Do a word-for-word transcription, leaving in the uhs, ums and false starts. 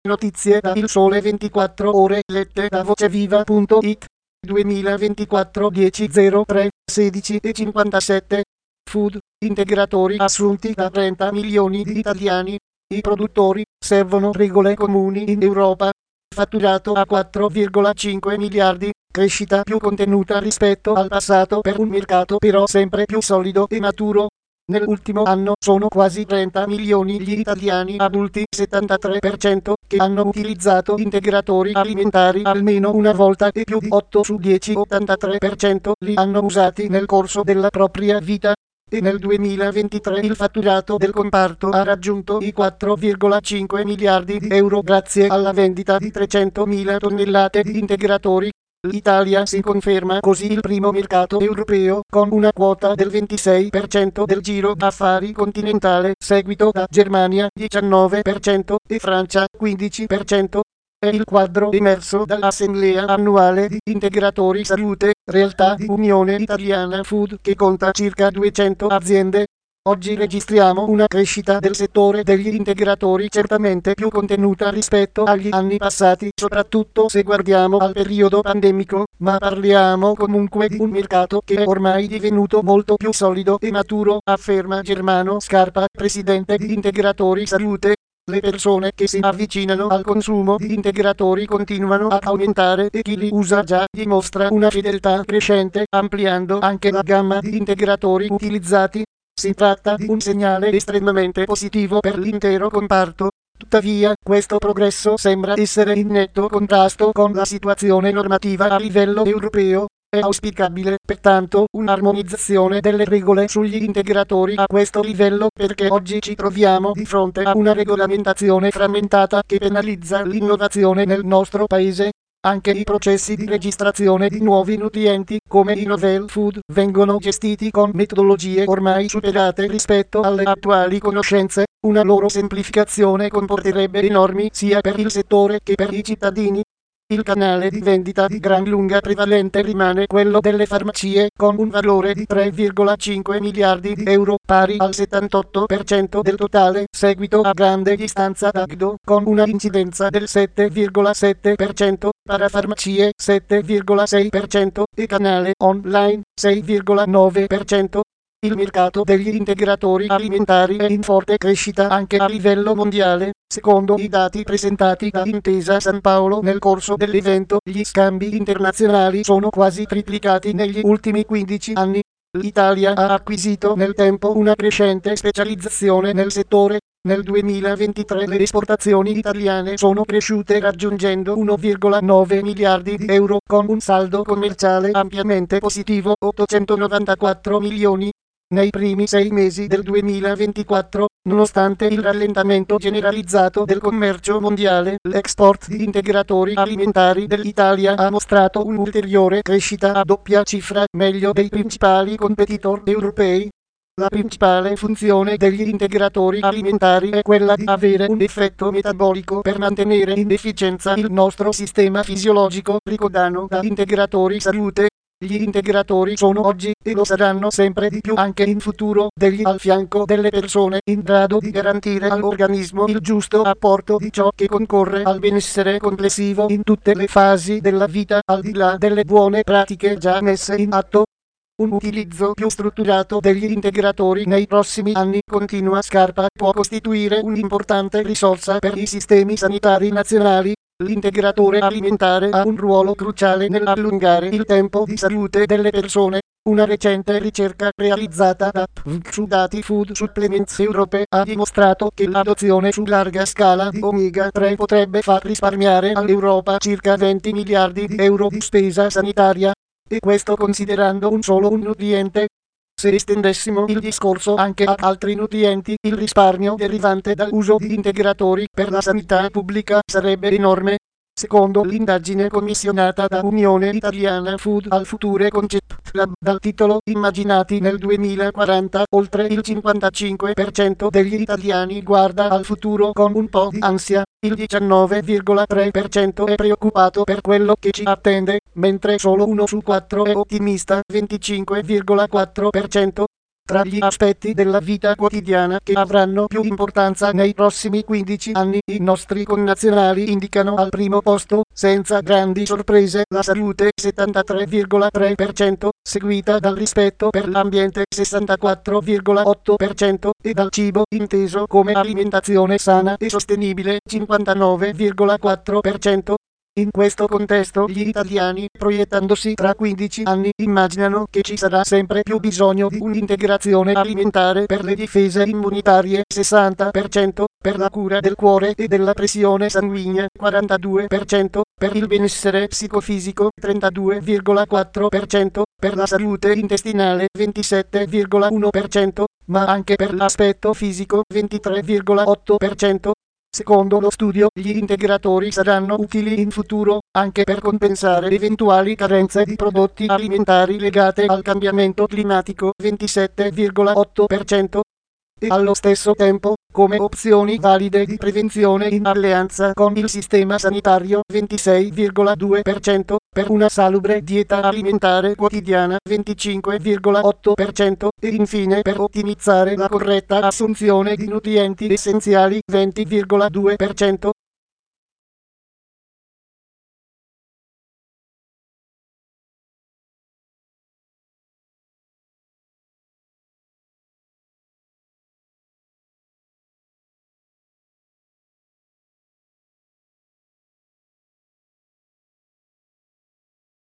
Notizie da Il Sole ventiquattro Ore lette da voceviva punto it. duemilaventiquattro dieci zero tre sedici e cinquantasette. Food, integratori assunti da trenta milioni di italiani. I produttori servono regole comuni in Europa. Fatturato a quattro virgola cinque miliardi, crescita più contenuta rispetto al passato per un mercato però sempre più solido e maturo. Nell'ultimo anno sono quasi trenta milioni gli italiani adulti, settantatré per cento, che hanno utilizzato integratori alimentari almeno una volta e più di otto su dieci, ottantatré per cento, li hanno usati nel corso della propria vita. E nel duemilaventitré il fatturato del comparto ha raggiunto i quattro virgola cinque miliardi di euro grazie alla vendita di trecentomila tonnellate di integratori. L'Italia si conferma così il primo mercato europeo con una quota del ventisei per cento del giro d'affari continentale, seguito da Germania diciannove per cento e Francia quindici per cento. È il quadro emerso dall'Assemblea annuale di Integratori Salute, realtà di Unione Italiana Food che conta circa duecento aziende. Oggi registriamo una crescita del settore degli integratori certamente più contenuta rispetto agli anni passati, soprattutto se guardiamo al periodo pandemico, ma parliamo comunque di un mercato che è ormai divenuto molto più solido e maturo, afferma Germano Scarpa, presidente di Integratori Salute. Le persone che si avvicinano al consumo di integratori continuano ad aumentare e chi li usa già dimostra una fedeltà crescente, ampliando anche la gamma di integratori utilizzati. Si tratta di un segnale estremamente positivo per l'intero comparto. Tuttavia, questo progresso sembra essere in netto contrasto con la situazione normativa a livello europeo. È auspicabile, pertanto, un'armonizzazione delle regole sugli integratori a questo livello perché oggi ci troviamo di fronte a una regolamentazione frammentata che penalizza l'innovazione nel nostro paese. Anche i processi di registrazione di nuovi nutrienti, come i novel food, vengono gestiti con metodologie ormai superate rispetto alle attuali conoscenze. Una loro semplificazione comporterebbe enormi sia per il settore che per i cittadini. Il canale di vendita di gran lunga prevalente rimane quello delle farmacie, con un valore di tre virgola cinque miliardi di euro, pari al settantotto per cento del totale, seguito a grande distanza da G D O, con una incidenza del sette virgola sette per cento, parafarmacie sette virgola sei per cento e canale online sei virgola nove per cento. Il mercato degli integratori alimentari è in forte crescita anche a livello mondiale. Secondo i dati presentati da Intesa San Paolo nel corso dell'evento, gli scambi internazionali sono quasi triplicati negli ultimi quindici anni. L'Italia ha acquisito nel tempo una crescente specializzazione nel settore. Nel duemilaventitré le esportazioni italiane sono cresciute raggiungendo uno virgola nove miliardi di euro, con un saldo commerciale ampiamente positivo, ottocentonovantaquattro milioni. Nei primi sei mesi del duemilaventiquattro, nonostante il rallentamento generalizzato del commercio mondiale, l'export di integratori alimentari dell'Italia ha mostrato un'ulteriore crescita a doppia cifra, meglio dei principali competitor europei. La principale funzione degli integratori alimentari è quella di avere un effetto metabolico per mantenere in efficienza il nostro sistema fisiologico, ricordano da Integratori Salute. Gli integratori sono oggi, e lo saranno sempre di più anche in futuro, degli al fianco delle persone in grado di garantire all'organismo il giusto apporto di ciò che concorre al benessere complessivo in tutte le fasi della vita, al di là delle buone pratiche già messe in atto. Un utilizzo più strutturato degli integratori nei prossimi anni, continua Scarpa, può costituire un'importante risorsa per i sistemi sanitari nazionali. L'integratore alimentare ha un ruolo cruciale nell'allungare il tempo di salute delle persone. Una recente ricerca realizzata da Dati Food Supplements Europe ha dimostrato che l'adozione su larga scala di omega tre potrebbe far risparmiare all'Europa circa venti miliardi di euro di spesa sanitaria. E questo considerando un solo un nutriente. Se estendessimo il discorso anche ad altri nutrienti, il risparmio derivante dall'uso di integratori per la sanità pubblica sarebbe enorme. Secondo l'indagine commissionata da Unione Italiana Food al Future Concept Lab dal titolo Immaginati nel duemilaquaranta, oltre il cinquantacinque per cento degli italiani guarda al futuro con un po' di ansia, il diciannove virgola tre per cento è preoccupato per quello che ci attende, mentre solo uno su quattro è ottimista, venticinque virgola quattro per cento. Tra gli aspetti della vita quotidiana che avranno più importanza nei prossimi quindici anni, i nostri connazionali indicano al primo posto, senza grandi sorprese, la salute settantatré virgola tre per cento, seguita dal rispetto per l'ambiente sessantaquattro virgola otto per cento e dal cibo inteso come alimentazione sana e sostenibile cinquantanove virgola quattro per cento. In questo contesto gli italiani, proiettandosi tra quindici anni, immaginano che ci sarà sempre più bisogno di un'integrazione alimentare per le difese immunitarie sessanta per cento, per la cura del cuore e della pressione sanguigna quarantadue per cento, per il benessere psicofisico trentadue virgola quattro per cento, per la salute intestinale ventisette virgola uno per cento, ma anche per l'aspetto fisico ventitré virgola otto per cento. Secondo lo studio, gli integratori saranno utili in futuro, anche per compensare eventuali carenze di prodotti alimentari legate al cambiamento climatico ventisette virgola otto per cento. E allo stesso tempo, come opzioni valide di prevenzione in alleanza con il sistema sanitario ventisei virgola due per cento, per una salubre dieta alimentare quotidiana venticinque virgola otto per cento e infine per ottimizzare la corretta assunzione di nutrienti essenziali venti virgola due per cento.